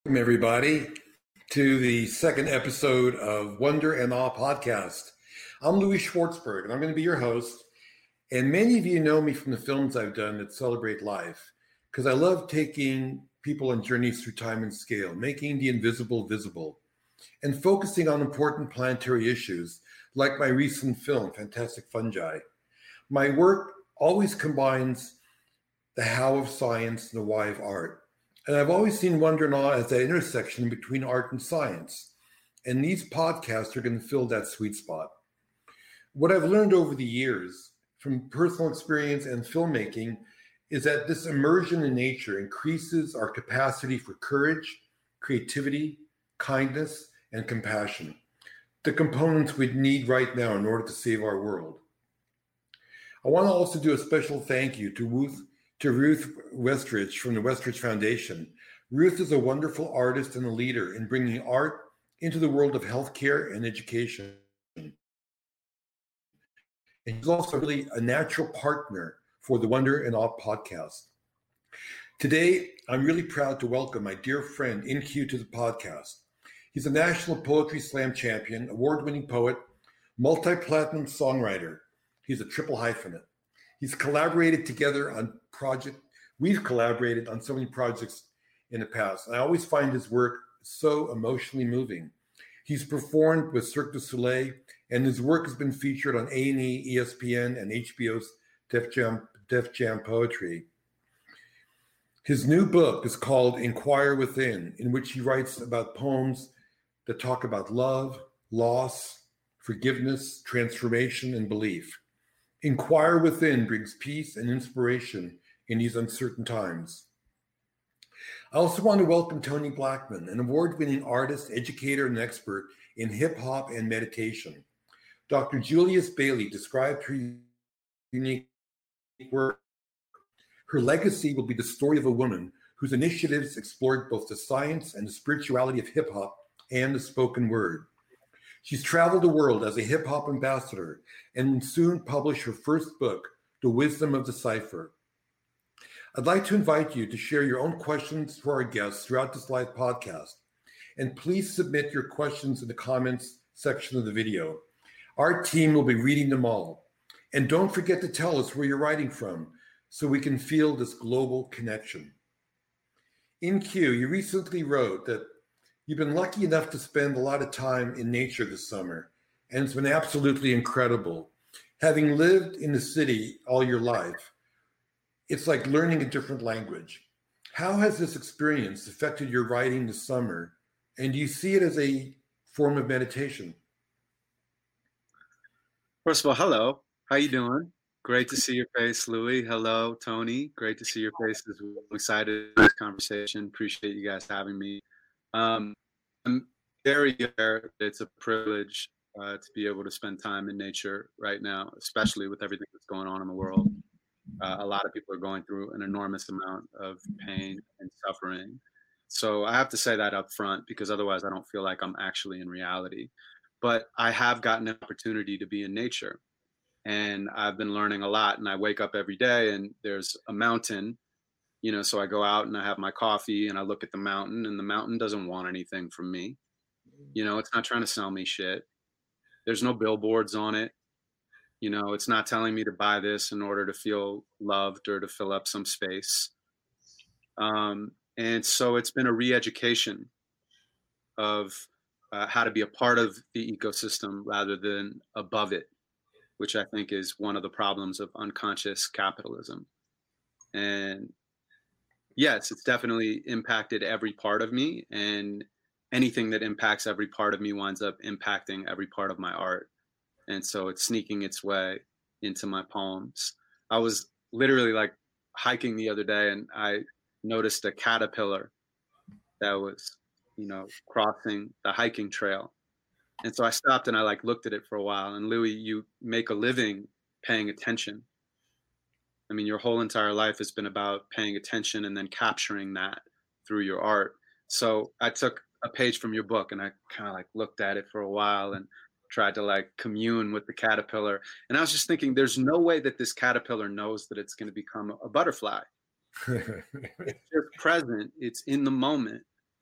Welcome, everybody, to the second episode of Wonder and Awe podcast. I'm Louis Schwartzberg, and I'm going to be your host. And many of you know me from the films I've done that celebrate life, because I love taking people on journeys through time and scale, making the invisible visible, and focusing on important planetary issues, like my recent film, Fantastic Fungi. My work always combines the how of science and the why of art. And I've always seen Wonder and Awe as that intersection between art and science. And these podcasts are going to fill that sweet spot. What I've learned over the years from personal experience and filmmaking is that this immersion in nature increases our capacity for courage, creativity, kindness, and compassion, the components we need right now in order to save our world. I want to also do a special thank you to Ruth Westridge from the Westridge Foundation. Ruth is a wonderful artist and a leader in bringing art into the world of healthcare and education. And she's also really a natural partner for the Wonder and Awe podcast. Today, I'm really proud to welcome my dear friend In-Q to the podcast. He's a National Poetry Slam champion, award-winning poet, multi-platinum songwriter. He's a triple hyphenate. He's collaborated together on we've collaborated on so many projects in the past. I always find his work so emotionally moving. He's performed with Cirque du Soleil, and his work has been featured on A&E, ESPN, and HBO's Def Jam Poetry. His new book is called Inquire Within, in which he writes about poems that talk about love, loss, forgiveness, transformation, and belief. Inquire Within brings peace and inspiration in these uncertain times. I also want to welcome Tony Blackman, an award-winning artist, educator, and expert in hip-hop and meditation. Dr. Julius Bailey described her unique work. Her legacy will be the story of a woman whose initiatives explored both the science and the spirituality of hip-hop and the spoken word. She's traveled the world as a hip-hop ambassador and will soon publish her first book, The Wisdom of the Cipher. I'd like to invite you to share your own questions for our guests throughout this live podcast. And please submit your questions in the comments section of the video. Our team will be reading them all. And don't forget to tell us where you're writing from so we can feel this global connection. In-Q, you recently wrote that you've been lucky enough to spend a lot of time in nature this summer, and it's been absolutely incredible. Having lived in the city all your life, it's like learning a different language. How has this experience affected your writing this summer, and do you see it as a form of meditation? First of all, hello. How you doing? Great to see your face, Louis. Hello, Tony. Great to see your faces. I'm excited for this conversation. Appreciate you guys having me. I'm very aware that it's a privilege to be able to spend time in nature right now, especially with everything that's going on in the world. A lot of people are going through an enormous amount of pain and suffering. So I have to say that up front, because otherwise I don't feel like I'm actually in reality. But I have gotten an opportunity to be in nature, and I've been learning a lot. And I wake up every day and there's a mountain, so I go out and I have my coffee and I look at the mountain, and the mountain doesn't want anything from me. It's not trying to sell me shit. There's no billboards on it. It's not telling me to buy this in order to feel loved or to fill up some space. And so it's been a re-education of how to be a part of the ecosystem rather than above it, which I think is one of the problems of unconscious capitalism. And yes, it's definitely impacted every part of me, and anything that impacts every part of me winds up impacting every part of my art. And so it's sneaking its way into my poems. I was literally like hiking the other day, and I noticed a caterpillar that was, crossing the hiking trail. And so I stopped and I looked at it for a while. And Louis, you make a living paying attention. I mean, your whole entire life has been about paying attention and then capturing that through your art. So I took a page from your book and I kind of looked at it for a while and tried to commune with the caterpillar. And I was just thinking, there's no way that this caterpillar knows that it's going to become a butterfly. It's just present. It's in the moment.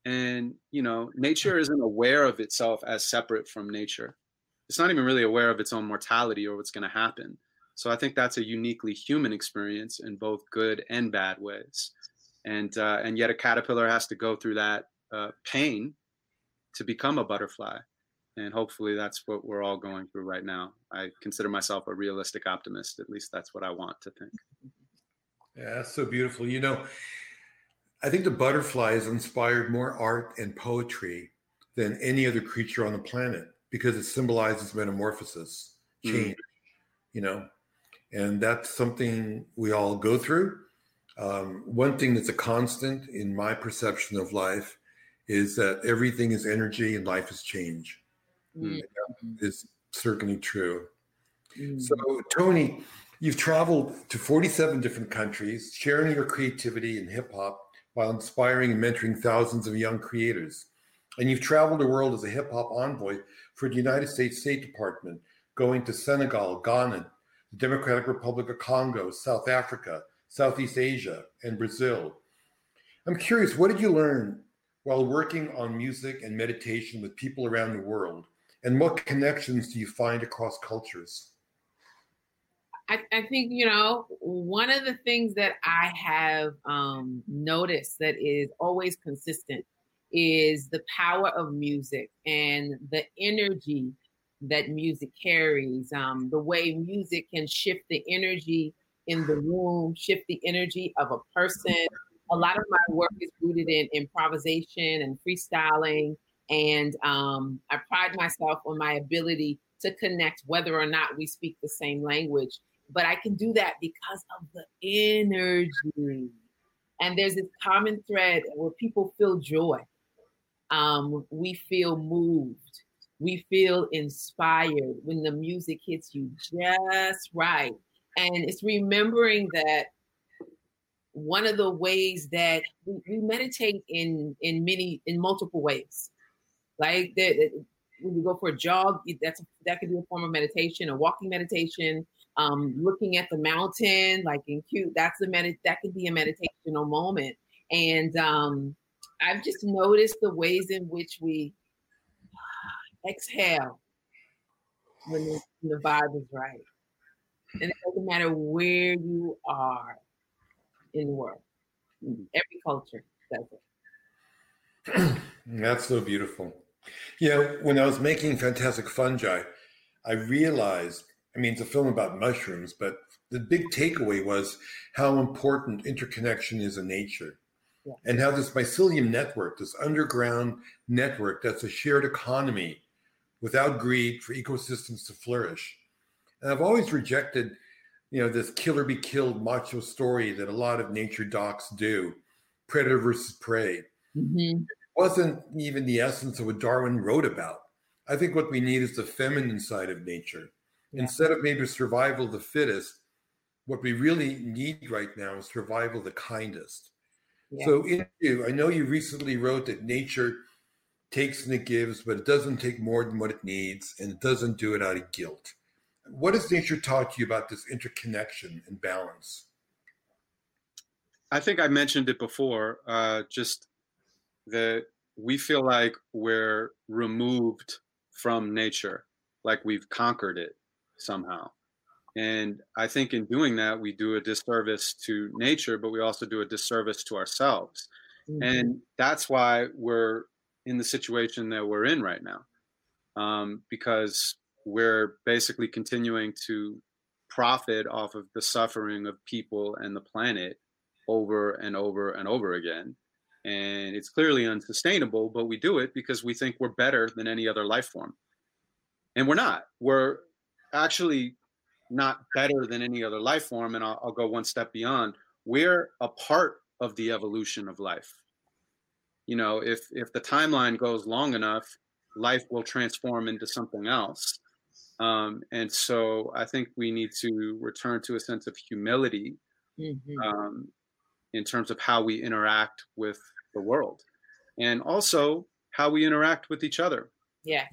And, nature isn't aware of itself as separate from nature. It's not even really aware of its own mortality or what's going to happen. So I think that's a uniquely human experience in both good and bad ways. And yet a caterpillar has to go through that pain to become a butterfly. And hopefully that's what we're all going through right now. I consider myself a realistic optimist. At least that's what I want to think. Yeah, that's so beautiful. I think the butterfly has inspired more art and poetry than any other creature on the planet because it symbolizes metamorphosis, change, and that's something we all go through. One thing that's a constant in my perception of life is that everything is energy and life is change. Mm-hmm. That is certainly true. Mm-hmm. So, Tony, you've traveled to 47 different countries, sharing your creativity in hip hop while inspiring and mentoring thousands of young creators. And you've traveled the world as a hip hop envoy for the United States State Department, going to Senegal, Ghana, the Democratic Republic of Congo, South Africa, Southeast Asia, and Brazil. I'm curious, what did you learn while working on music and meditation with people around the world? And what connections do you find across cultures? I think, one of the things that I have noticed that is always consistent is the power of music and the energy that music carries, the way music can shift the energy in the room, shift the energy of a person. A lot of my work is rooted in improvisation and freestyling. And I pride myself on my ability to connect whether or not we speak the same language. But I can do that because of the energy. And there's this common thread where people feel joy. We feel moved. We feel inspired when the music hits you just right. And it's remembering that one of the ways that we meditate in multiple ways. Like when you go for a jog, that could be a form of meditation, a walking meditation. Looking at the mountain, like in Q, that could be a meditational moment. And I've just noticed the ways in which we exhale when the vibe is right. And it doesn't matter where you are in the world. Every culture does it. That's so beautiful. When I was making Fantastic Fungi, I realized, it's a film about mushrooms, but the big takeaway was how important interconnection is in nature. Yeah. And how this mycelium network, this underground network that's a shared economy without greed for ecosystems to flourish. And I've always rejected, this kill or be killed macho story that a lot of nature docs do, predator versus prey. Mm-hmm. It wasn't even the essence of what Darwin wrote about. I think what we need is the feminine side of nature. Yeah. Instead of maybe survival of the fittest, what we really need right now is survival of the kindest. Yeah. So I know you recently wrote that nature takes and it gives, but it doesn't take more than what it needs, and it doesn't do it out of guilt. What has nature taught you about this interconnection and balance? I think I mentioned it before, just that we feel like we're removed from nature, like we've conquered it somehow. And I think in doing that, we do a disservice to nature, but we also do a disservice to ourselves. Mm-hmm. And that's why we're in the situation that we're in right now, because we're basically continuing to profit off of the suffering of people and the planet over and over and over again. And it's clearly unsustainable, but we do it because we think we're better than any other life form. And we're not. We're actually not better than any other life form. And I'll go one step beyond. We're a part of the evolution of life. If the timeline goes long enough, life will transform into something else. And so I think we need to return to a sense of humility, mm-hmm. In terms of how we interact with the world, and also how we interact with each other. Yeah.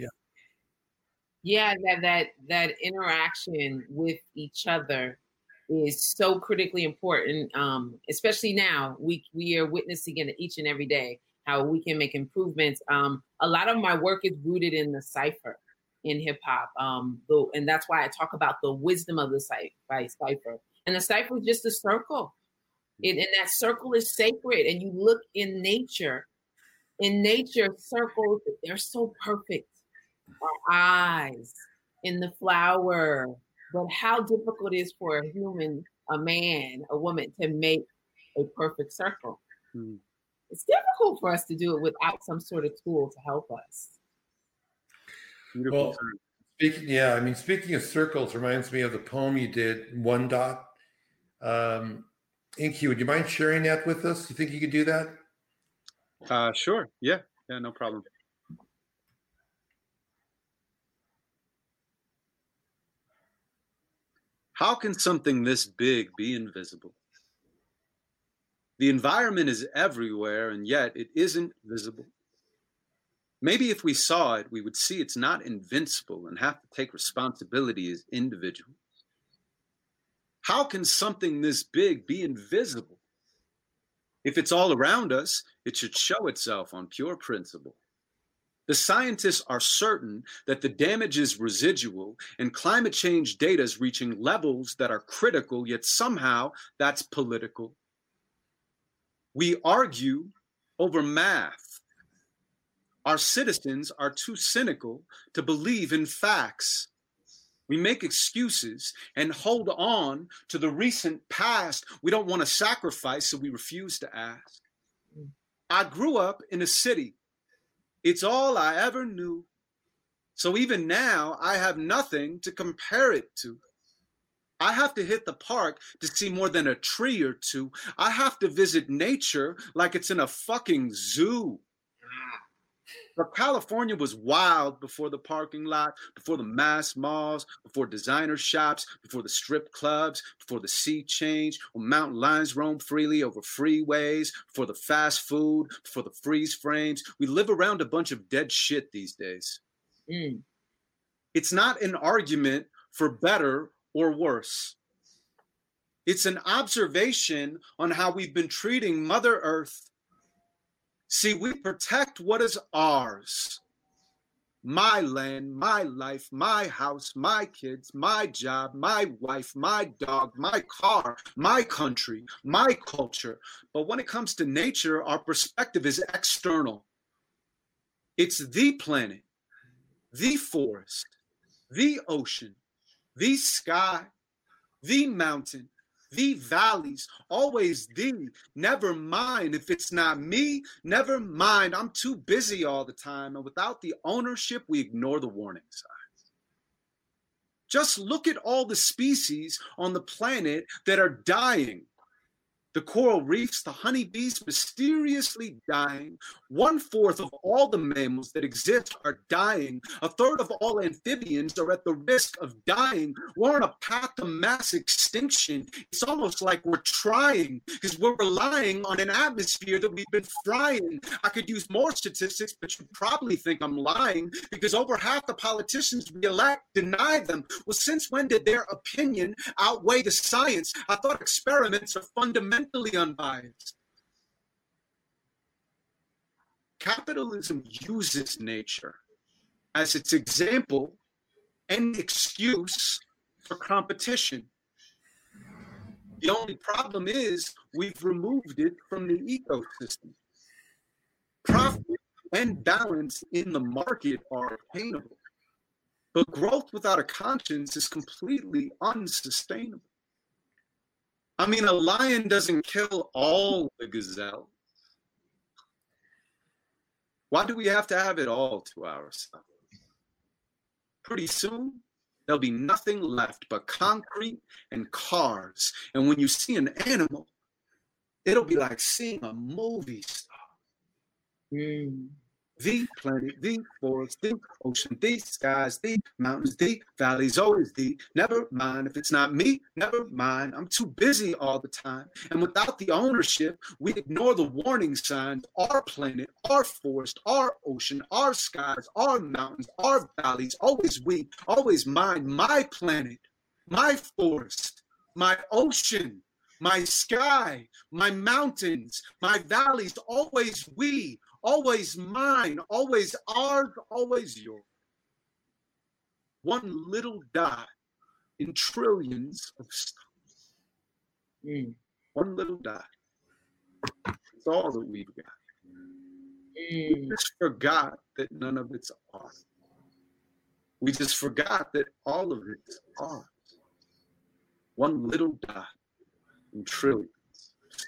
That interaction with each other is so critically important, especially now. We are witnessing it each and every day. how we can make improvements. A lot of my work is rooted in the cipher in hip hop. And that's why I talk about the wisdom of the cipher. And the cipher is just a circle. And that circle is sacred. And you look in nature, circles, they're so perfect. Our eyes in the flower. But how difficult it is for a human, a man, a woman to make a perfect circle. It's difficult for us to do it without some sort of tool to help us. Well, speaking of circles reminds me of the poem you did, One Dot. Inky, would you mind sharing that with us? You think you could do that? Sure. Yeah, no problem. How can something this big be invisible? The environment is everywhere, and yet it isn't visible. Maybe if we saw it, we would see it's not invincible and have to take responsibility as individuals. How can something this big be invisible? If it's all around us, it should show itself on pure principle. The scientists are certain that the damage is residual and climate change data is reaching levels that are critical, yet somehow that's political. We argue over math. Our citizens are too cynical to believe in facts. We make excuses and hold on to the recent past we don't want to sacrifice, so we refuse to ask. I grew up in a city. It's all I ever knew. So even now, I have nothing to compare it to. I have to hit the park to see more than a tree or two. I have to visit nature like it's in a fucking zoo. But California was wild before the parking lot, before the mass malls, before designer shops, before the strip clubs, before the sea change, when mountain lions roam freely over freeways, before the fast food, before the freeze frames. We live around a bunch of dead shit these days. It's not an argument for better or worse. It's an observation on how we've been treating Mother Earth. See, we protect what is ours. My land, my life, my house, my kids, my job, my wife, my dog, my car, my country, my culture. But when it comes to nature, our perspective is external. It's the planet, the forest, the ocean, the sky, the mountain, the valleys, always the. Never mind if it's not me, never mind. I'm too busy all the time. And without the ownership, we ignore the warning signs. Just look at all the species on the planet that are dying. The coral reefs, the honeybees mysteriously dying. 1/4 of all the mammals that exist are dying. 1/3 of all amphibians are at the risk of dying. We're on a path to mass extinction. It's almost like we're trying because we're relying on an atmosphere that we've been frying. I could use more statistics, but you probably think I'm lying because over half the politicians we elect deny them. Well, since when did their opinion outweigh the science? I thought experiments are fundamentally unbiased. Capitalism uses nature as its example and excuse for competition. The only problem is we've removed it from the ecosystem. Profit and balance in the market are attainable, but growth without a conscience is completely unsustainable. I mean, a lion doesn't kill all the gazelles. Why do we have to have it all to ourselves? Pretty soon, there'll be nothing left but concrete and cars. And when you see an animal, it'll be like seeing a movie star. The planet, the forest, the ocean, the skies, the mountains, the valleys, always the. Never mind if it's not me, never mind. I'm too busy all the time. And without the ownership, we ignore the warning signs. Our planet, our forest, our ocean, our skies, our mountains, our valleys, always we, always mine, my planet, my forest, my ocean, my sky, my mountains, my valleys, always we, always mine, always ours, always yours. One little dot in trillions of stars. One little dot. It's all that we've got. We just forgot that none of it's ours. We just forgot that all of it's ours. One little dot in trillions of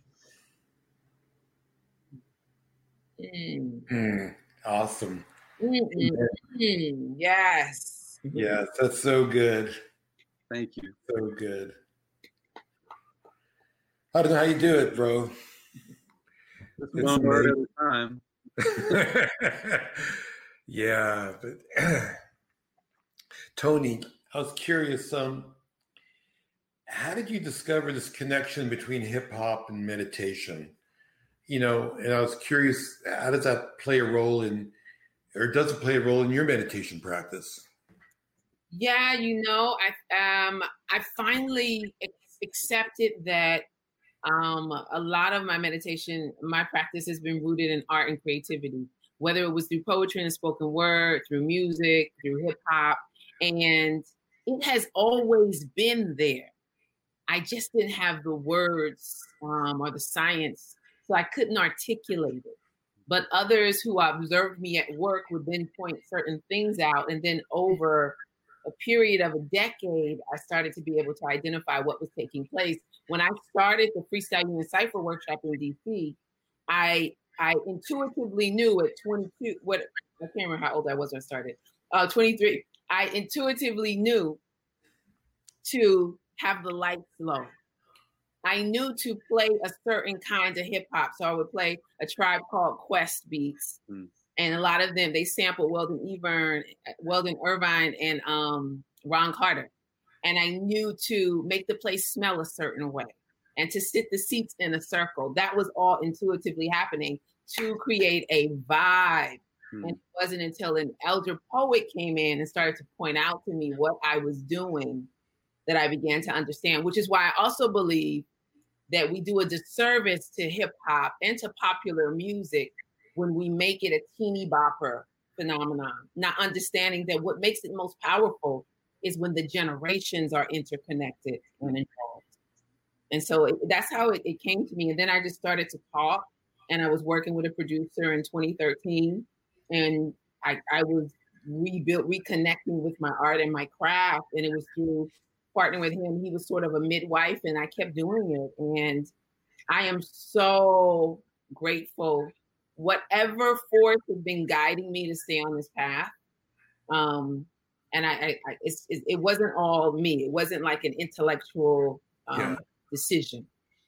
stars. Awesome. Yes. Yes, that's so good. Thank you. So good. I don't know how you do it, bro. Just one word at a time. Yeah, but Tony, I was curious. How did you discover this connection between hip hop and meditation? And I was curious, how does that play a role or does it play a role in your meditation practice? Yeah, I finally accepted that a lot of my meditation, my practice has been rooted in art and creativity, whether it was through poetry and spoken word, through music, through hip hop, and it has always been there. I just didn't have the words or the science, so I couldn't articulate it. But others who observed me at work would then point certain things out, and then over a period of a decade, I started to be able to identify what was taking place. When I started the Freestyle Union Cypher workshop in DC, I intuitively knew at 22, I can't remember how old I was when I started, 23, I intuitively knew to have the lights low. I knew to play a certain kind of hip hop. So I would play a Tribe Called Quest beats. And a lot of them, they sampled Weldon Irvine and Ron Carter. And I knew to make the place smell a certain way and to sit the seats in a circle. That was all intuitively happening to create a vibe. And it wasn't until an elder poet came in and started to point out to me what I was doing that I began to understand, which is why I also believe that we do a disservice to hip hop and to popular music when we make it a teeny bopper phenomenon, not understanding that what makes it most powerful is when the generations are interconnected and involved. And so that's how it came to me. And then I just started to talk, and I was working with a producer in 2013, and I was reconnecting with my art and my craft, and it was through partnering with him. He was sort of a midwife, and I kept doing it. And I am so grateful. Whatever force has been guiding me to stay on this path, and it wasn't all me. It wasn't like an intellectual decision.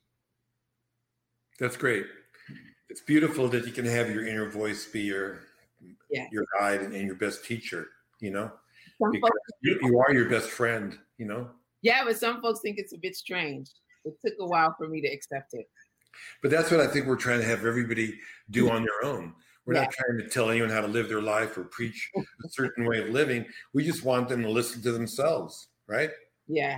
That's great. It's beautiful that you can have your inner voice be your guide and your best teacher. Because you are your best friend. Yeah, but some folks think it's a bit strange. It took a while for me to accept it. But that's what I think we're trying to have everybody do on their own. We're not trying to tell anyone how to live their life or preach a certain way of living. We just want them to listen to themselves, right? Yeah.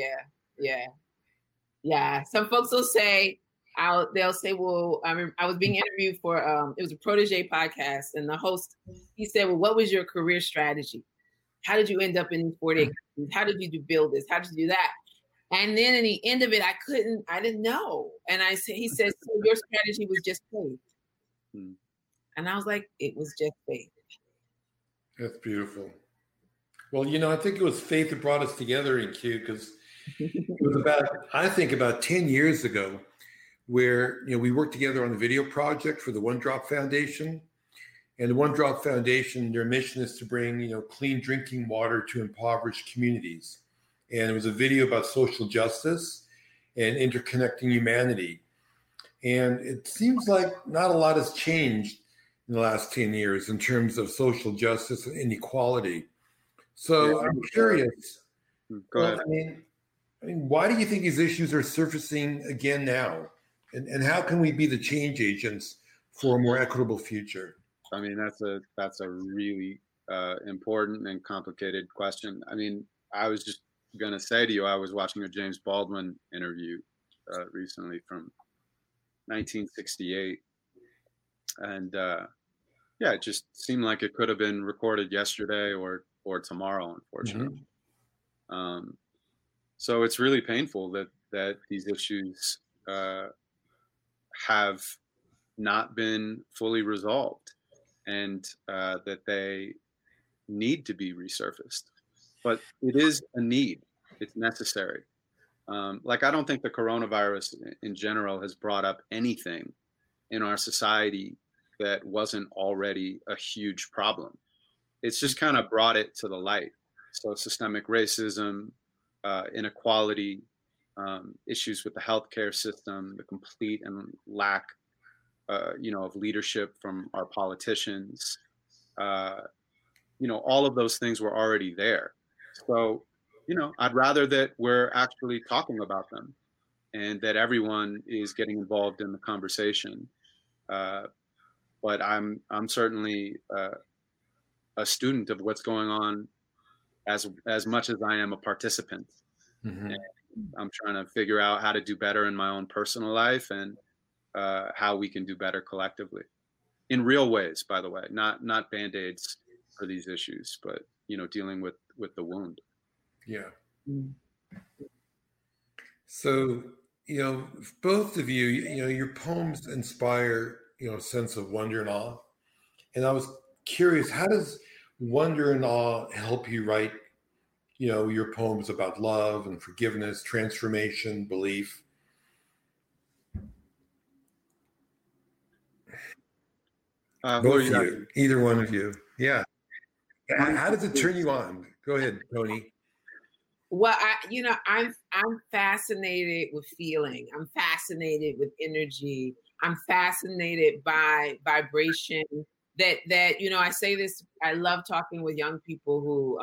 Some folks will say, they'll say, well, I was being interviewed for, it was a Protege podcast, and the host, he said, well, what was your career strategy? How did you end up in 48 countries? How did you build this? How did you do that? And then in the end of it, I didn't know. And he said, so your strategy was just faith. And I was like, it was just faith. That's beautiful. Well, I think it was faith that brought us together in Q, because it was about 10 years ago where, we worked together on the video project for the One Drop Foundation. And the One Drop Foundation, their mission is to bring, clean drinking water to impoverished communities. And it was a video about social justice and interconnecting humanity. And it seems like not a lot has changed in the last 10 years in terms of social justice and inequality. So I'm curious. Go ahead. I mean, why do you think these issues are surfacing again now? And how can we be the change agents for a more equitable future? I mean, that's a really important and complicated question. I mean, I was just going to say to you, I was watching a James Baldwin interview recently from 1968, and yeah, it just seemed like it could have been recorded yesterday or tomorrow, unfortunately. So it's really painful that these issues have not been fully resolved, and that they need to be resurfaced. But it is a need; it's necessary. Like, I don't think the coronavirus in general has brought up anything in our society that wasn't already a huge problem. It's just kind of brought it to the light. So systemic racism, inequality, issues with the healthcare system, the complete and lack, of leadership from our politicians, all of those things were already there. So, I'd rather that we're actually talking about them and that everyone is getting involved in the conversation. But I'm certainly a student of what's going on as much as I am a participant. And I'm trying to figure out how to do better in my own personal life and how we can do better collectively in real ways, by the way, not Band-Aids for these issues, but, dealing with the wound. Yeah. So, both of you, your poems inspire, a sense of wonder and awe. And I was curious, how does wonder and awe help you write, your poems about love and forgiveness, transformation, belief? Both of you, either one of you. Yeah. How does it turn you on? Go ahead, Tony. Well, I'm fascinated with feeling. I'm fascinated with energy. I'm fascinated by vibration. That I say this. I love talking with young people who,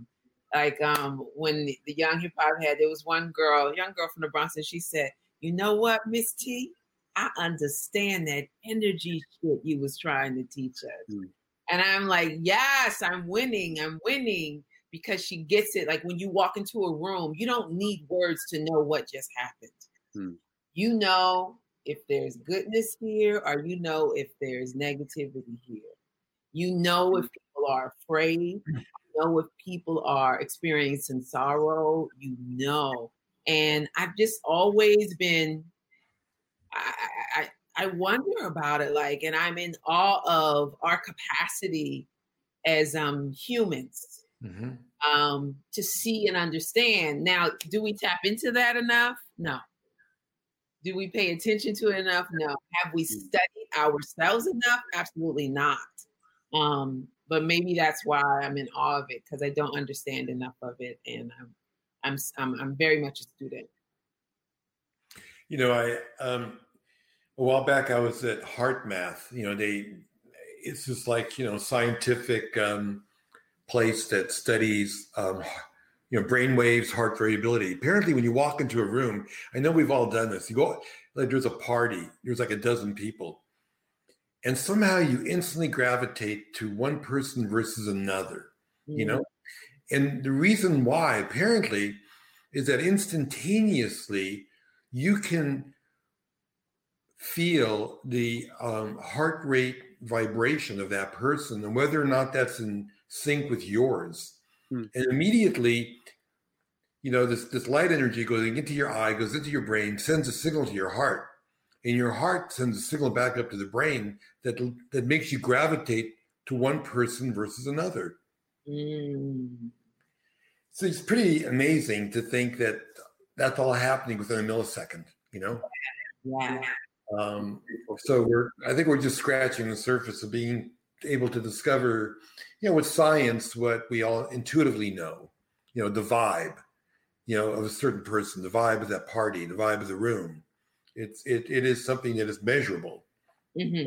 when the young hip hop head, there was young girl from the Bronx, and she said, "You know what, Miss T? I understand that energy shit you was trying to teach us." And I'm like, yes, I'm winning. Because she gets it. Like, when you walk into a room, you don't need words to know what just happened. You know if there's goodness here, or you know if there's negativity here. You know if people are afraid. You know if people are experiencing sorrow. And I've just always been, I wonder about it, and I'm in awe of our capacity as humans. To see and understand. Now, do we tap into that enough? No. Do we pay attention to it enough? No. Have we studied ourselves enough? Absolutely not. But maybe that's why I'm in awe of it, because I don't understand enough of it, and I'm very much a student. A while back I was at HeartMath. It's just like scientific place that studies, brain waves, heart variability. Apparently, when you walk into a room, I know we've all done this. You go, there's a party, there's like a dozen people, and somehow you instantly gravitate to one person versus another, And the reason why, apparently, is that instantaneously you can feel the heart rate vibration of that person and whether or not that's in sync with yours. And immediately, this light energy goes into your eye, goes into your brain, sends a signal to your heart, and your heart sends a signal back up to the brain that makes you gravitate to one person versus another. So it's pretty amazing to think that that's all happening within a millisecond, Yeah. So I think we're just scratching the surface of being able to discover, with science, what we all intuitively know, the vibe, of a certain person, the vibe of that party, the vibe of the room. It is something that is measurable. Yeah,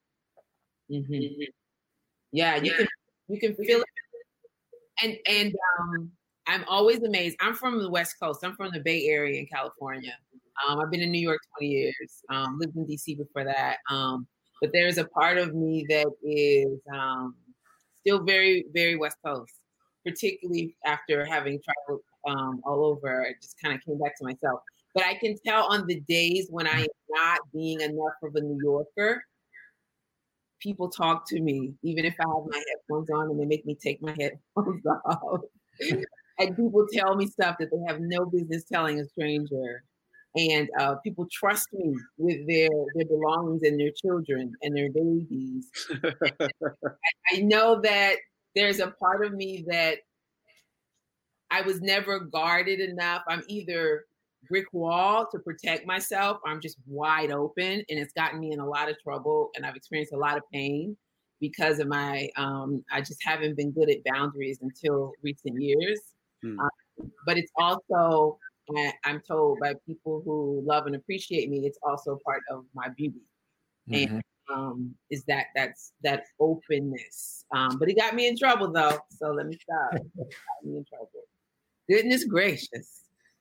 you can feel it. And I'm always amazed. I'm from the West Coast. I'm from the Bay Area in California. I've been in New York 20 years, lived in DC before that. But there's a part of me that is still very, very West Coast, particularly after having traveled all over. I just kind of came back to myself. But I can tell on the days when I am not being enough of a New Yorker, people talk to me, even if I have my headphones on and they make me take my headphones off. And people tell me stuff that they have no business telling a stranger. And people trust me with their belongings and their children and their babies. I know that there's a part of me that I was never guarded enough. I'm either brick wall to protect myself, or I'm just wide open, and it's gotten me in a lot of trouble, and I've experienced a lot of pain because of my, I just haven't been good at boundaries until recent years. But it's also, I'm told by people who love and appreciate me, it's also part of my beauty. And is that's that openness. But it got me in trouble though. So let me stop. It got me in trouble. Goodness gracious.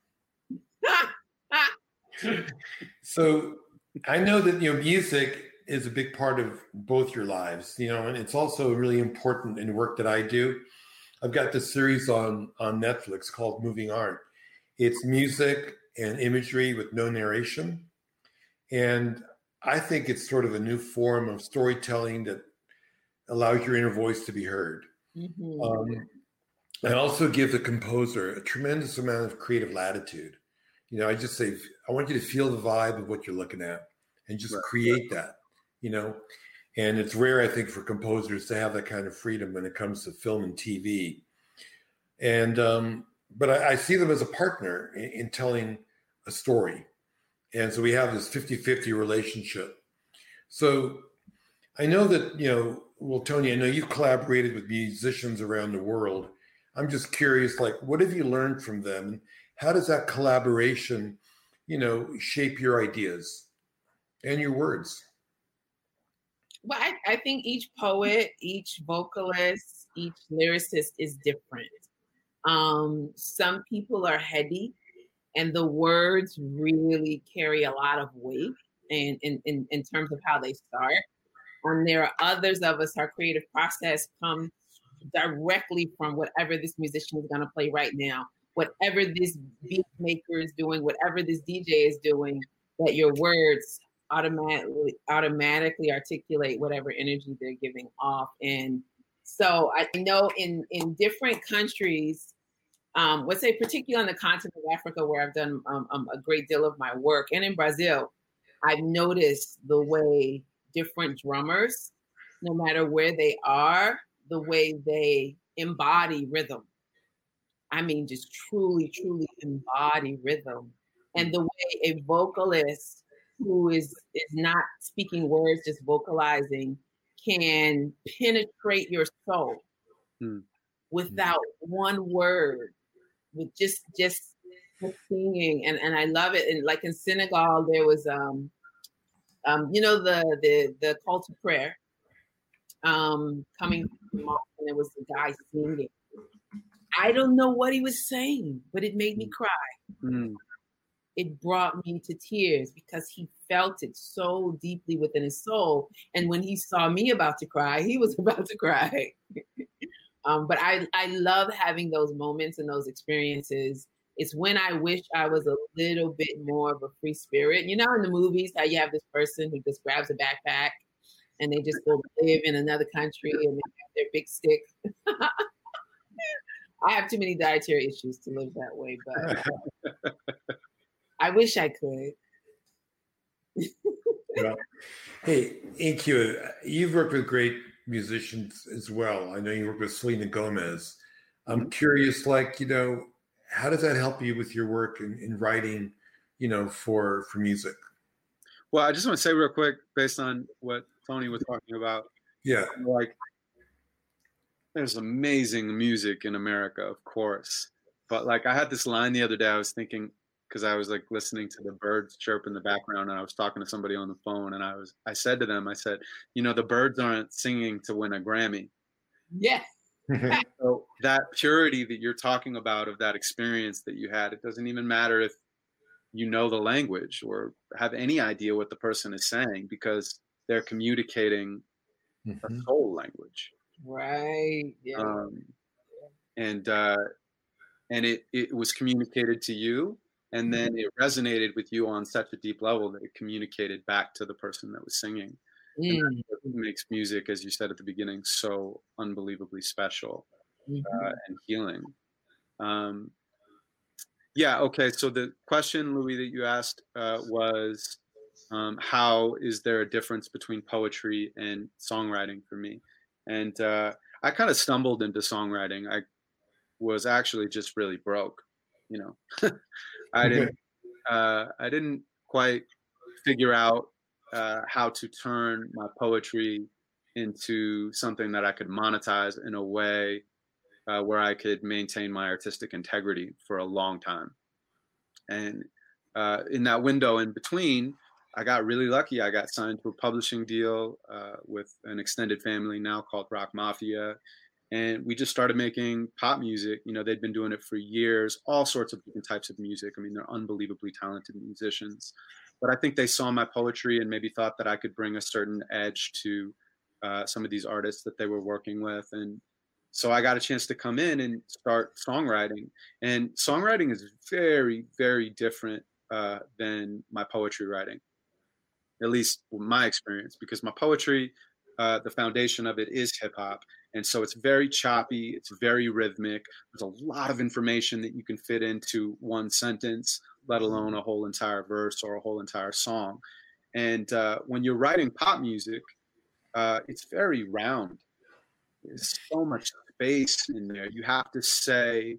So I know that, music is a big part of both your lives, and it's also really important in work that I do. I've got this series on Netflix called Moving Art. It's music and imagery with no narration. And I think it's sort of a new form of storytelling that allows your inner voice to be heard. And also gives a composer a tremendous amount of creative latitude. I just say, I want you to feel the vibe of what you're looking at and just create that, And it's rare, I think, for composers to have that kind of freedom when it comes to film and TV. And, but I see them as a partner in telling a story. And so we have this 50-50 relationship. So I know that, well, Tony, I know you've collaborated with musicians around the world. I'm just curious, what have you learned from them? And how does that collaboration, shape your ideas and your words? Well, I think each poet, each vocalist, each lyricist is different. Some people are heady, and the words really carry a lot of weight and in terms of how they start. And there are others of us, our creative process comes directly from whatever this musician is going to play right now, whatever this beat maker is doing, whatever this DJ is doing, that your words automatically articulate whatever energy they're giving off. And so I know in different countries, let's say particularly on the continent of Africa, where I've done a great deal of my work, and in Brazil, I've noticed the way different drummers, no matter where they are, the way they embody rhythm. I mean, just truly, truly embody rhythm. And the way a vocalist who is not speaking words, just vocalizing, can penetrate your soul without one word, with just singing. And I love it. And like in Senegal, there was the call to prayer coming from the mosque, and there was a guy singing. I don't know what he was saying, but it made me cry. It brought me to tears because he felt it so deeply within his soul. And when he saw me about to cry, he was about to cry. But I love having those moments and those experiences. It's when I wish I was a little bit more of a free spirit. In the movies, how you have this person who just grabs a backpack and they just go live in another country and they have their big stick. I have too many dietary issues to live that way, but I wish I could. Well, hey, EQ, you've worked with great musicians as well. I know you worked with Selena Gomez. I'm curious, how does that help you with your work in writing, for music? Well, I just want to say real quick, based on what Tony was talking about. Yeah. There's amazing music in America, of course. But I had this line the other day, I was thinking, because I was listening to the birds chirp in the background, and I was talking to somebody on the phone, and I said to them, the birds aren't singing to win a Grammy. Yeah. So that purity that you're talking about of that experience that you had, it doesn't even matter if you know the language or have any idea what the person is saying, because they're communicating a soul language. Right. Yeah. And it was communicated to you, And then it resonated with you on such a deep level that it communicated back to the person that was singing. And that's what makes music, as you said at the beginning, so unbelievably special and healing. Yeah, okay. So the question, Louis, that you asked was, how is there a difference between poetry and songwriting for me? And I kind of stumbled into songwriting. I was actually just really broke, you know. I didn't quite figure out how to turn my poetry into something that I could monetize in a way where I could maintain my artistic integrity for a long time. And in that window in between, I got really lucky. I got signed to a publishing deal with an extended family now called Rock Mafia. And we just started making pop music. You know, they'd been doing it for years, all sorts of different types of music. I mean, they're unbelievably talented musicians. But I think they saw my poetry and maybe thought that I could bring a certain edge to some of these artists that they were working with. And so I got a chance to come in and start songwriting. And songwriting is very, very different than my poetry writing, at least my experience, because my poetry, the foundation of it is hip hop. And so it's very choppy, it's very rhythmic. There's a lot of information that you can fit into one sentence, let alone a whole entire verse or a whole entire song. And when you're writing pop music, it's very round. There's so much space in there. You have to say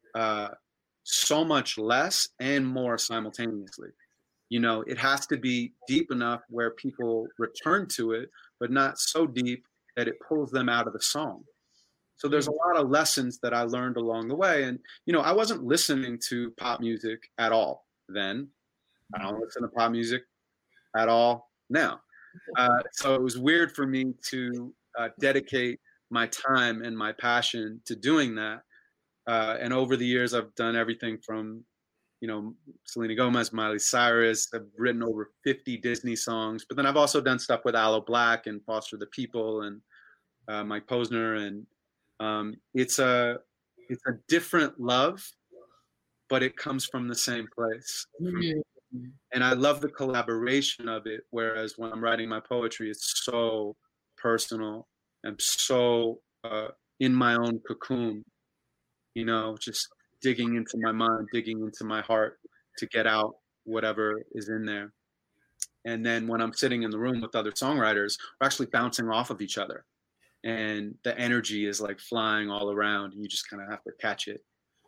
so much less and more simultaneously. You know, it has to be deep enough where people return to it, but not so deep that it pulls them out of the song. So there's a lot of lessons that I learned along the way. And, you know, I wasn't listening to pop music at all then. I don't listen to pop music at all now. So it was weird for me to dedicate my time and my passion to doing that. And over the years, I've done everything from, you know, Selena Gomez, Miley Cyrus. I've written over 50 Disney songs, but then I've also done stuff with Aloe Black and Foster the People and Mike Posner. And it's a different love, but it comes from the same place. And I love the collaboration of it. Whereas when I'm writing my poetry, it's so personal. I'm so in my own cocoon, you know, just digging into my mind, digging into my heart to get out whatever is in there. And then when I'm sitting in the room with other songwriters, we're actually bouncing off of each other. And the energy is like flying all around, and you just kind of have to catch it.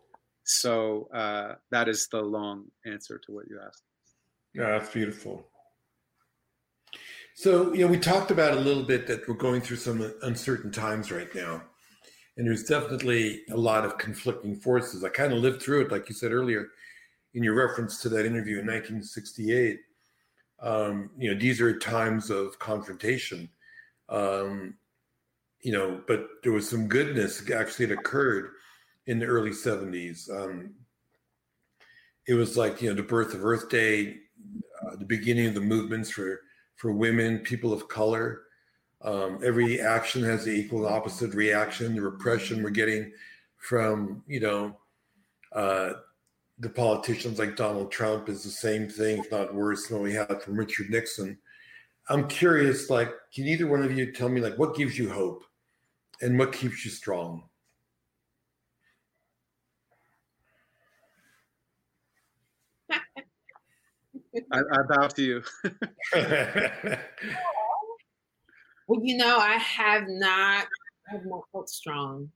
So that is the long answer to what you asked. Yeah, that's beautiful. So, you know, we talked about a little bit that we're going through some uncertain times right now. And there's definitely a lot of conflicting forces. I kind of lived through it, like you said earlier, in your reference to that interview in 1968. You know, these are times of confrontation. You know, but there was some goodness actually that occurred in the early 70s. It was like, you know, the birth of Earth Day, the beginning of the movements for women, people of color. Every action has the equal and opposite reaction. The repression we're getting from, you know, the politicians like Donald Trump is the same thing, if not worse, than what we had from Richard Nixon. I'm curious, like, can either one of you tell me, like, what gives you hope and what keeps you strong? I bow to you. Well, you know, I have not felt strong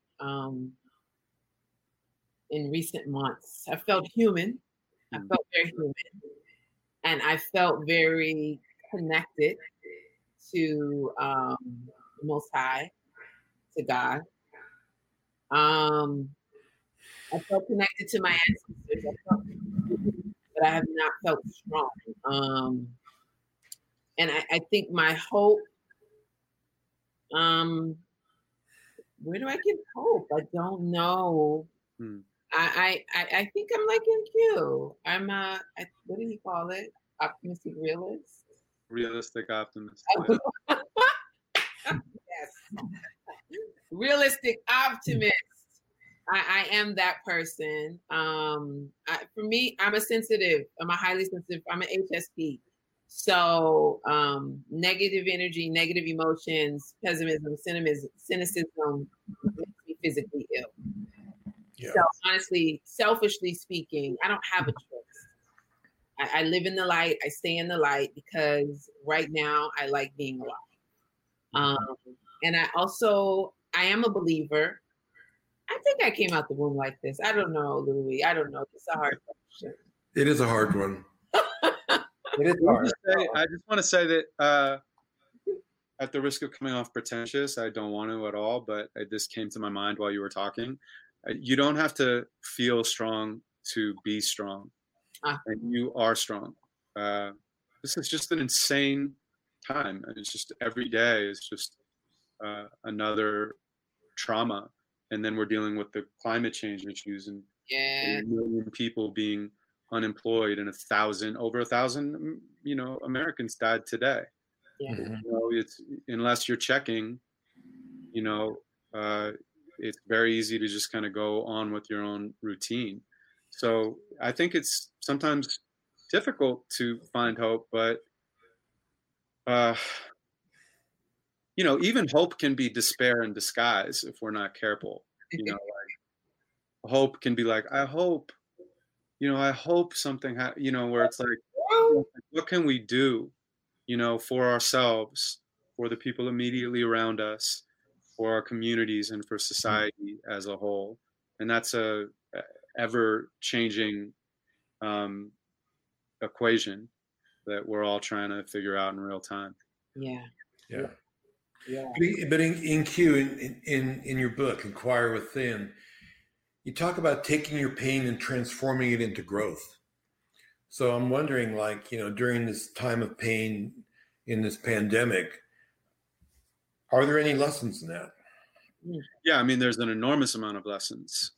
in recent months. I felt human. I felt very human. And I felt very connected to the Most High, to God. I felt connected to my ancestors. But I have not felt strong. And I think my hope, where do I get hope? I don't know. I think I'm like in Q. I'm what do you call it? Optimistic realist? Realistic optimist. Yes. Realistic optimist. I am that person. For me, I'm a sensitive. I'm a highly sensitive. I'm an HSP. So negative energy, negative emotions, pessimism, cynicism makes me physically ill. Yeah. So honestly, selfishly speaking, I don't have a choice. I live in the light. I stay in the light because right now I like being alive. And I am a believer. I think I came out the womb like this. I don't know, Louis. I don't know. It's a hard question. It is a hard one. It is hard. I just want to say that at the risk of coming off pretentious, I don't want to at all, but this came to my mind while you were talking. You don't have to feel strong to be strong. And you are strong. This is just an insane time. And it's just every day is just another trauma. And then we're dealing with the climate change issues and a million people being unemployed and over 1,000, Americans died today. Yeah. It's unless you're checking, it's very easy to just kind of go on with your own routine. So I think it's sometimes difficult to find hope, but even hope can be despair in disguise if we're not careful. Hope can be like, I hope something, where it's like, what can we do, for ourselves, for the people immediately around us, for our communities, and for society as a whole. And that's a ever changing equation that we're all trying to figure out in real time. Yeah. But in Q, in your book, Inquire Within, you talk about taking your pain and transforming it into growth. So I'm wondering, during this time of pain in this pandemic, are there any lessons in that? Yeah, there's an enormous amount of lessons.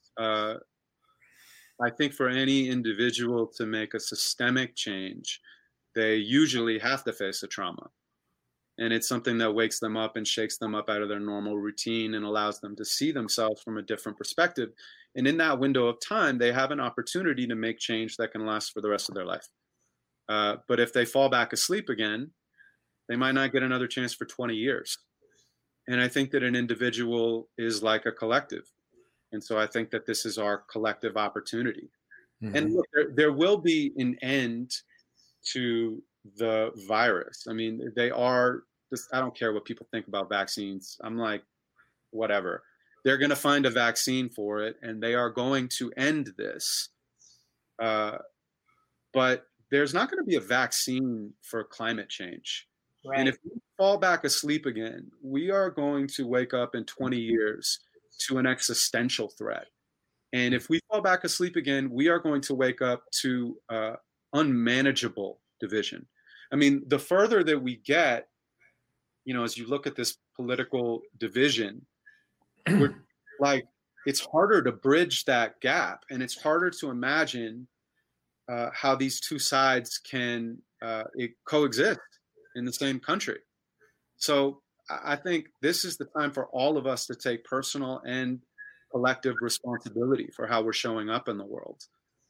I think for any individual to make a systemic change, they usually have to face a trauma. And it's something that wakes them up and shakes them up out of their normal routine and allows them to see themselves from a different perspective. And in that window of time, they have an opportunity to make change that can last for the rest of their life. But if they fall back asleep again, they might not get another chance for 20 years. And I think that an individual is like a collective. And so I think that this is our collective opportunity. Mm-hmm. And look, there will be an end to the virus. They are just, I don't care what people think about vaccines. I'm like, whatever. They're going to find a vaccine for it, and they are going to end this. But there's not going to be a vaccine for climate change. Right. And if we fall back asleep again, we are going to wake up in 20 years to an existential threat. And if we fall back asleep again, we are going to wake up to unmanageable division. The further that we get, as you look at this political division, we're like, it's harder to bridge that gap, and it's harder to imagine how these two sides can coexist in the same country. So I think this is the time for all of us to take personal and collective responsibility for how we're showing up in the world.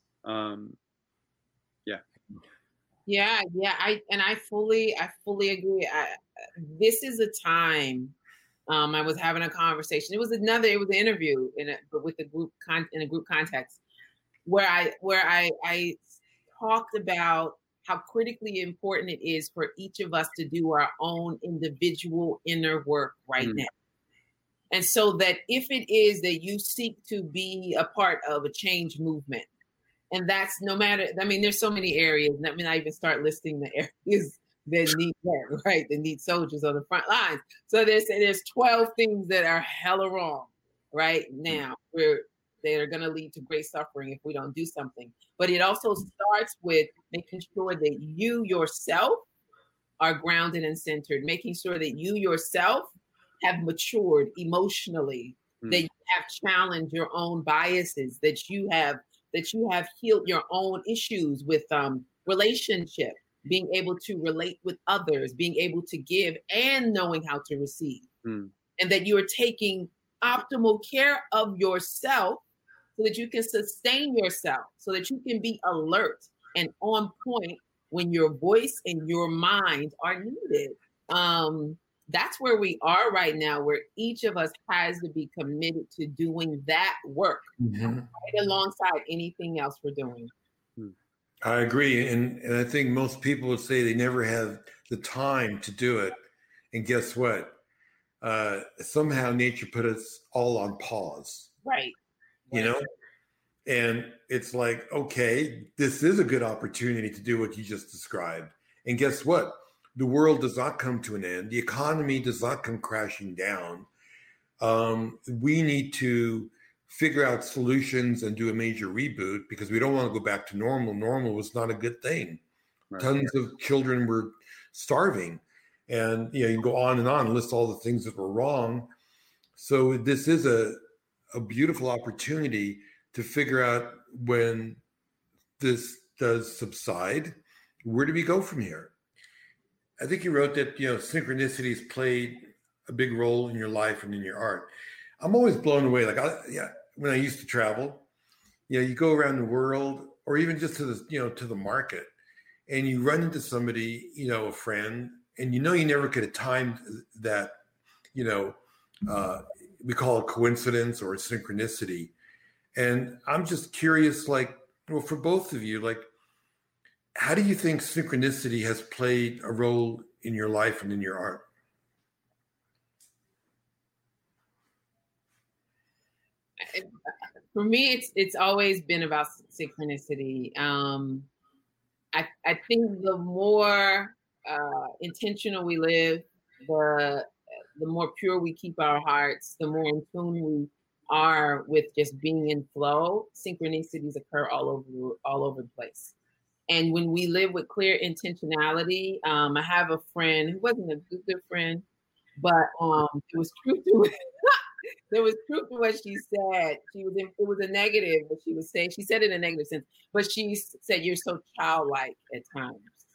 I fully agree. This is a time. I was having a conversation. It was an interview with a group in a group context where I talked about how critically important it is for each of us to do our own individual inner work right now. And so that if it is that you seek to be a part of a change movement, and that's no matter, there's so many areas. I even start listing the areas that need work, right? That need soldiers on the front lines. So there's 12 things that are hella wrong right now. They are going to lead to great suffering if we don't do something. But it also starts with making sure that you yourself are grounded and centered, making sure that you yourself have matured emotionally, that you have challenged your own biases, that you have healed your own issues with relationship, being able to relate with others, being able to give, and knowing how to receive. And that you are taking optimal care of yourself so that you can sustain yourself, so that you can be alert and on point when your voice and your mind are needed. That's where we are right now, where each of us has to be committed to doing that work right alongside anything else we're doing. I agree. And I think most people would say they never have the time to do it. And guess what? Somehow nature put us all on pause. Right. You know? And it's like, okay, this is a good opportunity to do what you just described. And guess what? The world does not come to an end. The economy does not come crashing down. We need to figure out solutions and do a major reboot because we don't want to go back to normal. Normal was not a good thing. Right. Tons of children were starving. And you can go on and list all the things that were wrong. So this is a beautiful opportunity to figure out when this does subside, where do we go from here? I think you wrote that, synchronicities played a big role in your life and in your art. I'm always blown away. Like, when I used to travel, you go around the world or even just to the, to the market and you run into somebody, a friend, and you never could have timed that, we call it coincidence or synchronicity. And I'm just curious, for both of you, how do you think synchronicity has played a role in your life and in your art? For me, it's always been about synchronicity. I think the more intentional we live, the more pure we keep our hearts, the more in tune we are with just being in flow. Synchronicities occur all over the place. And when we live with clear intentionality, I have a friend who wasn't a good friend, but there was truth to it. There was truth to what she said. It was a negative, but she said it in a negative sense, but she said, "You're so childlike at times."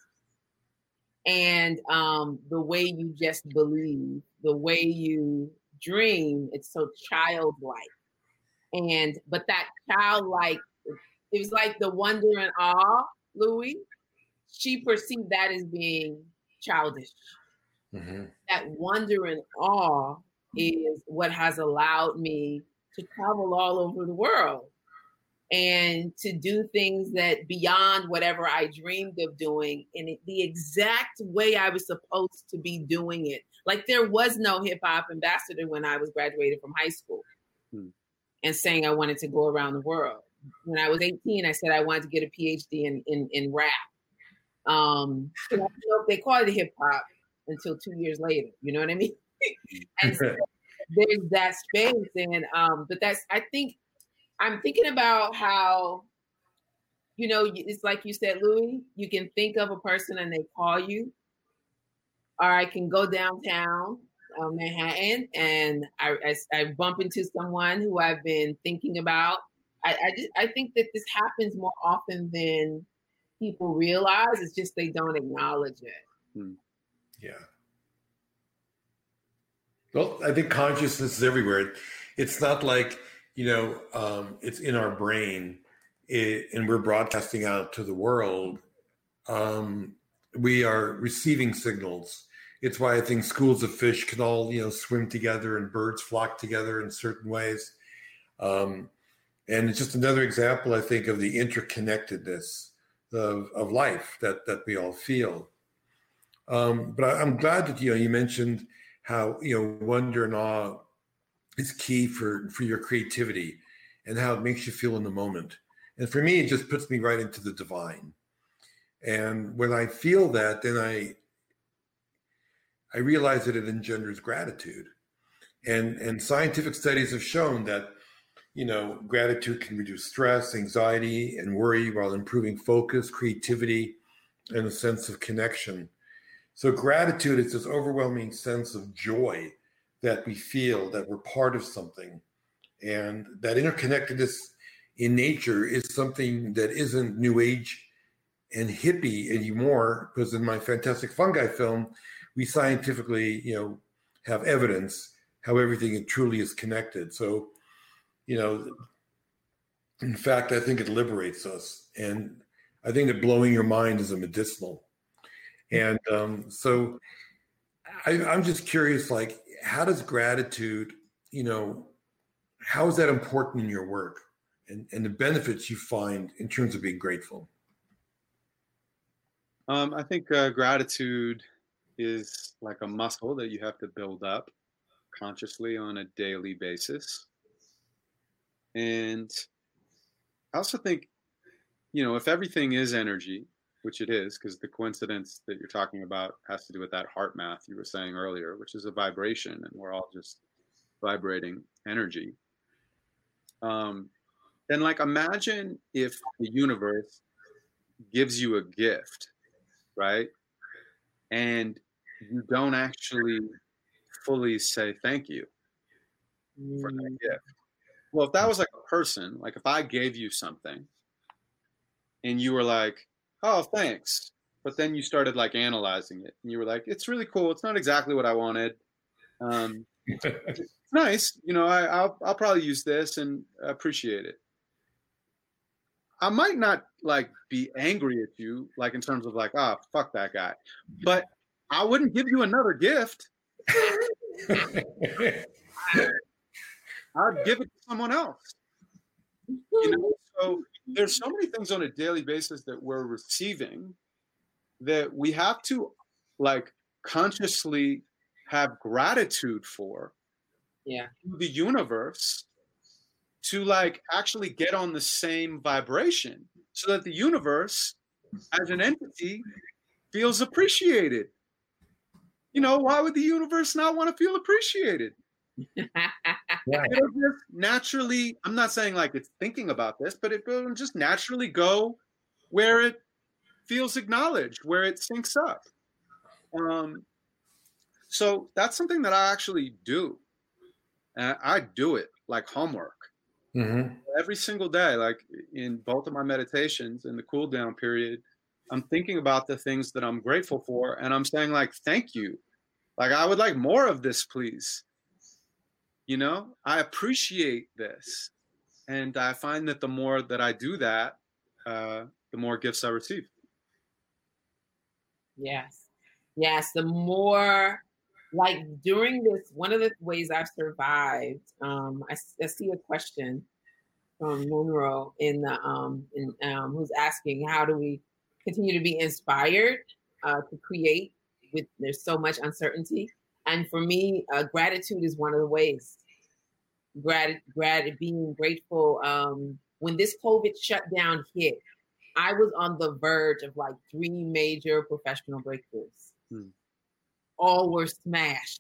And the way you just believe, the way you dream, it's so childlike. But that childlike, it was like the wonder and awe, Louis. She perceived that as being childish. Mm-hmm. That wonder and awe is what has allowed me to travel all over the world and to do things that beyond whatever I dreamed of doing in the exact way I was supposed to be doing it. Like there was no hip hop ambassador when I was graduated from high school and saying I wanted to go around the world. When I was 18, I said I wanted to get a PhD in rap. I don't know if they call it hip hop until 2 years later. You know what I mean? And so there's that space, and but I think I'm thinking about how, it's like you said, Louis, you can think of a person and they call you, or I can go downtown Manhattan and I bump into someone who I've been thinking about. I think that this happens more often than people realize. It's just they don't acknowledge it. Yeah. Well, I think consciousness is everywhere. It's not like, it's in our brain and we're broadcasting out to the world. We are receiving signals. It's why I think schools of fish can all, swim together and birds flock together in certain ways. And it's just another example, I think, of the interconnectedness of life that we all feel. But I'm glad that, you mentioned how, wonder and awe is key for your creativity and how it makes you feel in the moment. And for me, it just puts me right into the divine. And when I feel that, then I realize that it engenders gratitude. And scientific studies have shown that, gratitude can reduce stress, anxiety, and worry while improving focus, creativity, and a sense of connection. So gratitude is this overwhelming sense of joy that we feel that we're part of something. And that interconnectedness in nature is something that isn't new age and hippie anymore, because in my Fantastic Fungi film, we scientifically, have evidence how everything truly is connected. So, In fact, I think it liberates us. And I think that blowing your mind is a medicinal. And so I'm just curious, like, how does gratitude, how is that important in your work and the benefits you find in terms of being grateful? I think gratitude is like a muscle that you have to build up consciously on a daily basis. And I also think, if everything is energy, which it is, because the coincidence that you're talking about has to do with that heart math you were saying earlier, which is a vibration, and we're all just vibrating energy. Then, like, imagine if the universe gives you a gift, right? And you don't actually fully say thank you for that gift. Well, if that was like a person, like if I gave you something and you were like, oh, thanks. But then you started like analyzing it and you were like, it's really cool. It's not exactly what I wanted. It's nice. I'll probably use this and appreciate it. I might not like be angry at you, like in terms of like, fuck that guy. But I wouldn't give you another gift. I'd give it to someone else. So there's so many things on a daily basis that we're receiving that we have to like consciously have gratitude for the universe to like actually get on the same vibration so that the universe as an entity feels appreciated. Why would the universe not want to feel appreciated? It'll just naturally, I'm not saying like it's thinking about this, but it will just naturally go where it feels acknowledged, where it syncs up. So that's something that I actually do. And I do it like homework. Mm-hmm. Every single day, like in both of my meditations in the cool down period, I'm thinking about the things that I'm grateful for. And I'm saying like, thank you. Like, I would like more of this, please. I appreciate this. And I find that the more that I do that, the more gifts I receive. Yes. The more, like during this, one of the ways I've survived, I see a question from Monroe who's asking, how do we continue to be inspired to create with, there's so much uncertainty. And for me, gratitude is one of the ways. Being grateful. When this COVID shutdown hit, I was on the verge of like 3 major professional breakthroughs. All were smashed,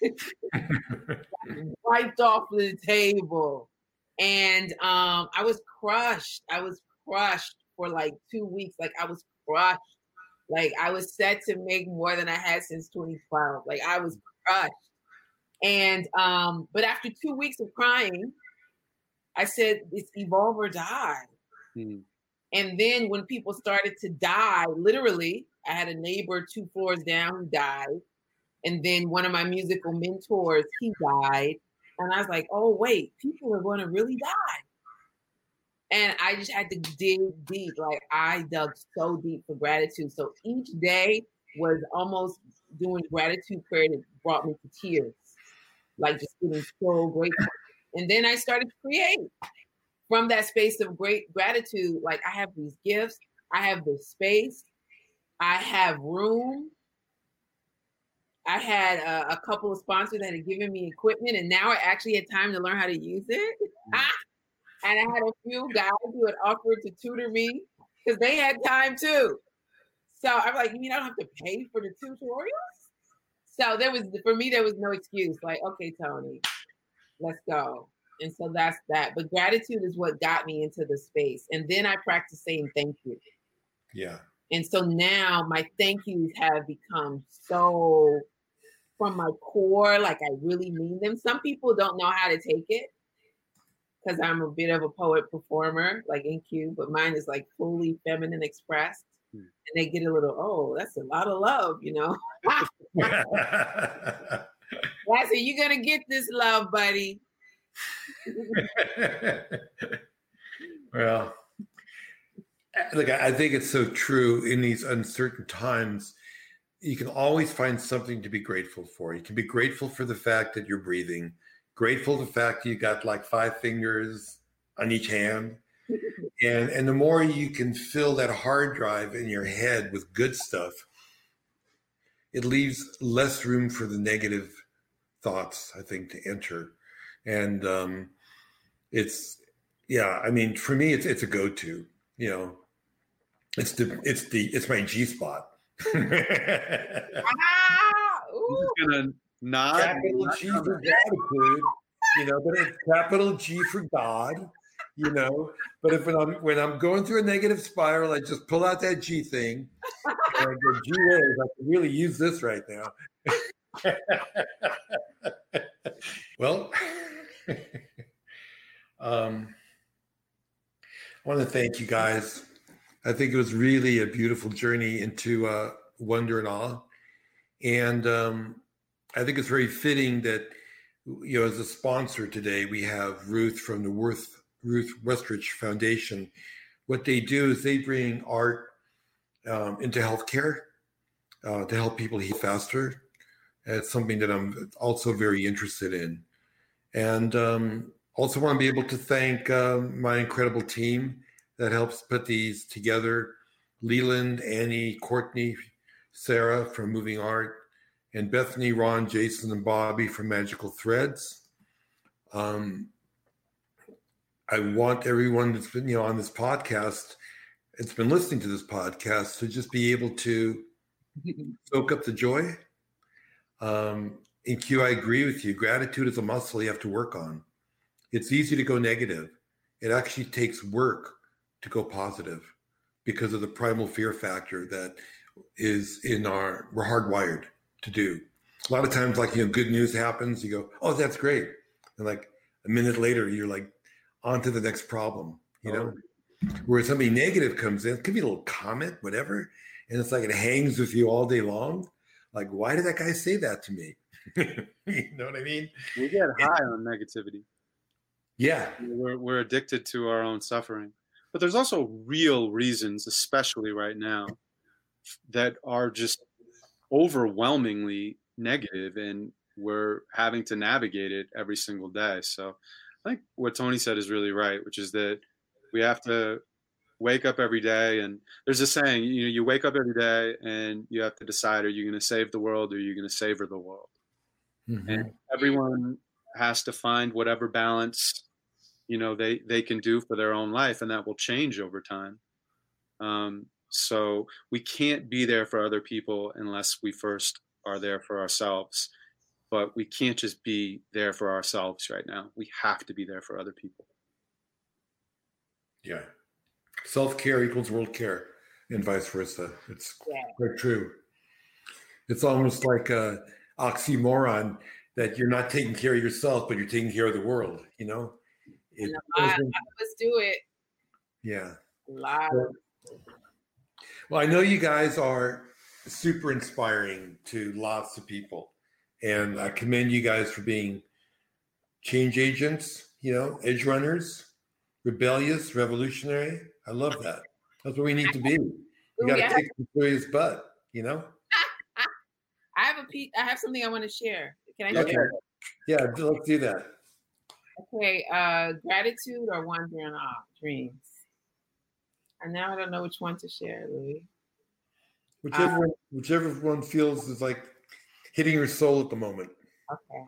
wiped off the table. And I was crushed. For like 2 weeks. Like I was crushed. Like I was set to make more than I had since 2012. Like I was crushed. And, but after 2 weeks of crying, I said, it's evolve or die. And then when people started to die, literally, I had a neighbor 2 floors down who died. And then one of my musical mentors, he died. And I was like, oh, wait, people are going to really die. And I just had to dig deep. Like I dug so deep for gratitude. So each day was almost doing gratitude prayer that brought me to tears. Like just feeling so grateful. And then I started to create from that space of great gratitude. Like I have these gifts, I have the space, I have room. I had a couple of sponsors that had given me equipment, and now I actually had time to learn how to use it. And I had a few guys who had offered to tutor me because they had time too. So I'm like, you mean I don't have to pay for the tutorials? So for me, there was no excuse. Like, okay, Tony, let's go. And so that's that. But gratitude is what got me into the space. And then I practiced saying thank you. Yeah. And so now my thank yous have become so from my core, like I really mean them. Some people don't know how to take it because I'm a bit of a poet performer, like NQ, but mine is like fully feminine expressed. And they get a little, oh, that's a lot of love, I said, you're going to get this love, buddy. Well, look, I think it's so true in these uncertain times. You can always find something to be grateful for. You can be grateful for the fact that you're breathing, grateful for the fact that you got like 5 fingers on each hand. And the more you can fill that hard drive in your head with good stuff, it leaves less room for the negative thoughts, I think, to enter. And I mean, for me, it's a go-to. You know, it's my G spot. I'm gonna nod. Capital G for gratitude, you know, but it's capital G for God, you know. But if when I'm going through a negative spiral, I just pull out that G thing and I go, gee whiz, I can really use this right now. Well, I want to thank you guys. I think it was really a beautiful journey into wonder and awe. And I think it's very fitting that, you know, as a sponsor today, we have Ruth from the Ruth Westrich Foundation. What they do is they bring art into healthcare to help people heal faster. It's something that I'm also very interested in. And also want to be able to thank my incredible team that helps put these together. Leland, Annie, Courtney, Sarah from Moving Art, and Bethany, Ron, Jason, and Bobby from Magical Threads. I want everyone that's been, you know, on this podcast, it's been listening to this podcast, to just be able to soak up the joy. In Q, I agree with you. Gratitude is a muscle you have to work on. It's easy to go negative. It actually takes work to go positive because of the primal fear factor that is we're hardwired to do. A lot of times, like, you know, good news happens, you go, oh, that's great. And like a minute later, you're like on to the next problem, you know? Where something negative comes in, it could be a little comment, whatever. And it's like, it hangs with you all day long. Like, why did that guy say that to me? You know what I mean? We get high on negativity. Yeah. We're addicted to our own suffering. But there's also real reasons, especially right now, that are just overwhelmingly negative, and we're having to navigate it every single day. So I think what Tony said is really right, which is that we have to wake up every day. And there's a saying, you know, you wake up every day and you have to decide, are you going to save the world or are you going to savor the world? Mm-hmm. And everyone has to find whatever balance, you know, they can do for their own life, and that will change over time. So we can't be there for other people unless we first are there for ourselves. But we can't just be there for ourselves right now. We have to be there for other people. Yeah. Self-care equals world care, and vice versa. It's quite true. It's almost like a oxymoron that you're not taking care of yourself, but you're taking care of the world, you know? Let's do it. Yeah. Well, I know you guys are super inspiring to lots of people, and I commend you guys for being change agents, you know, edge runners, rebellious, revolutionary. I love that. That's what we need to be. We got to kick some serious butt, you know? I have something I want to share. Can I share? Yeah, let's do that. Okay, gratitude or wonder and awe, dreams. And now I don't know which one to share, Louis. Whichever one feels is like hitting your soul at the moment. Okay.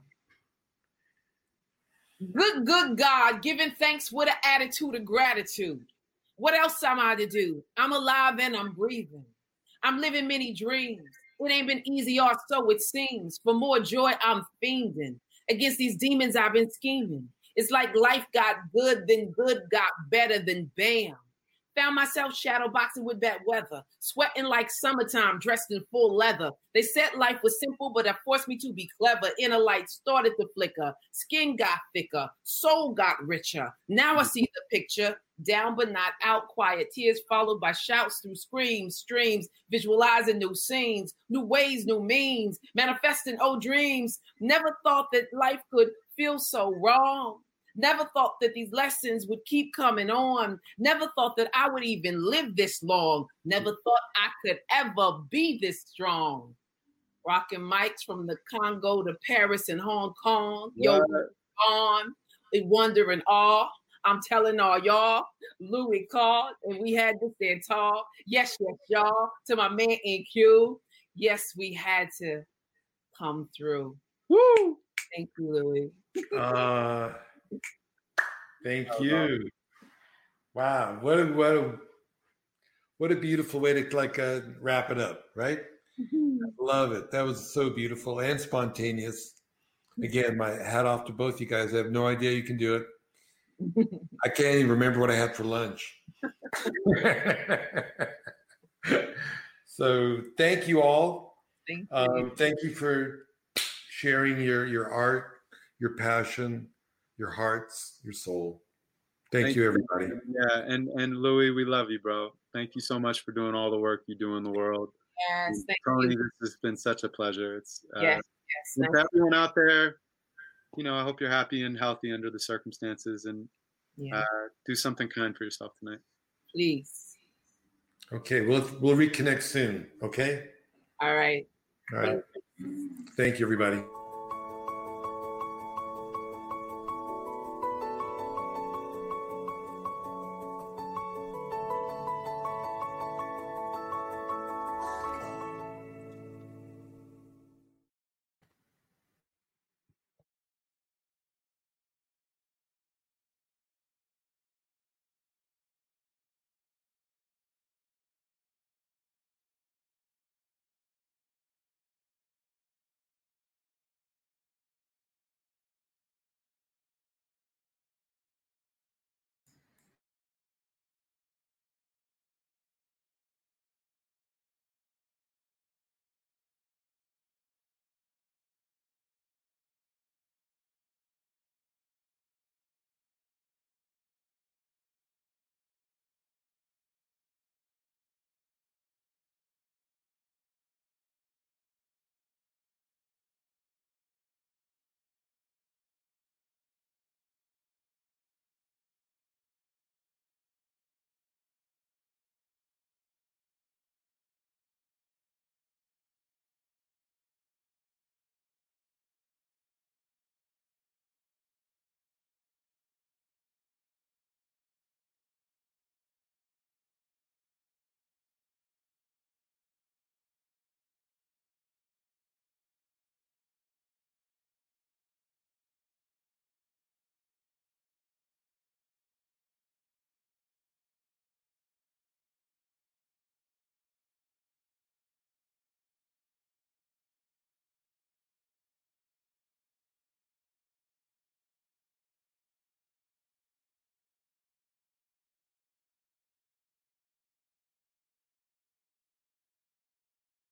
Good God, giving thanks with an attitude of gratitude. What else am I to do? I'm alive and I'm breathing. I'm living many dreams. It ain't been easy, or so it seems. For more joy, I'm fiending. Against these demons, I've been scheming. It's like life got good, then good got better, then bam. Found myself shadow boxing with bad weather, sweating like summertime, dressed in full leather. They said life was simple, but it forced me to be clever. Inner light started to flicker. Skin got thicker. Soul got richer. Now I see the picture. Down but not out, quiet tears followed by shouts through screams, streams, visualizing new scenes, new ways, new means, manifesting old dreams. Never thought that life could feel so wrong. Never thought that these lessons would keep coming on. Never thought that I would even live this long. Never thought I could ever be this strong. Rocking mics from the Congo to Paris and Hong Kong. Yo, on, wonder and awe. I'm telling all y'all, Louis called and we had to stand tall. Yes, yes, y'all. To my man NQ. Yes, we had to come through. Woo! Thank you, Louis. Thank you. Wow, what a beautiful way to wrap it up, right? Love it. That was so beautiful and spontaneous. Again, my hat off to both you guys. I have no idea you can do it. I can't even remember what I had for lunch. So thank you all. Thank you for sharing your art, your passion, your hearts, your soul. Thank you, everybody. Yeah, and Louis, we love you, bro. Thank you so much for doing all the work you do in the world. Yes, thank Tony, you. this has been such a pleasure. It's Yes. with everyone out there, I hope you're happy and healthy under the circumstances, and do something kind for yourself tonight. Please. Okay, we'll reconnect soon. Okay. All right. All right. Thank you, everybody.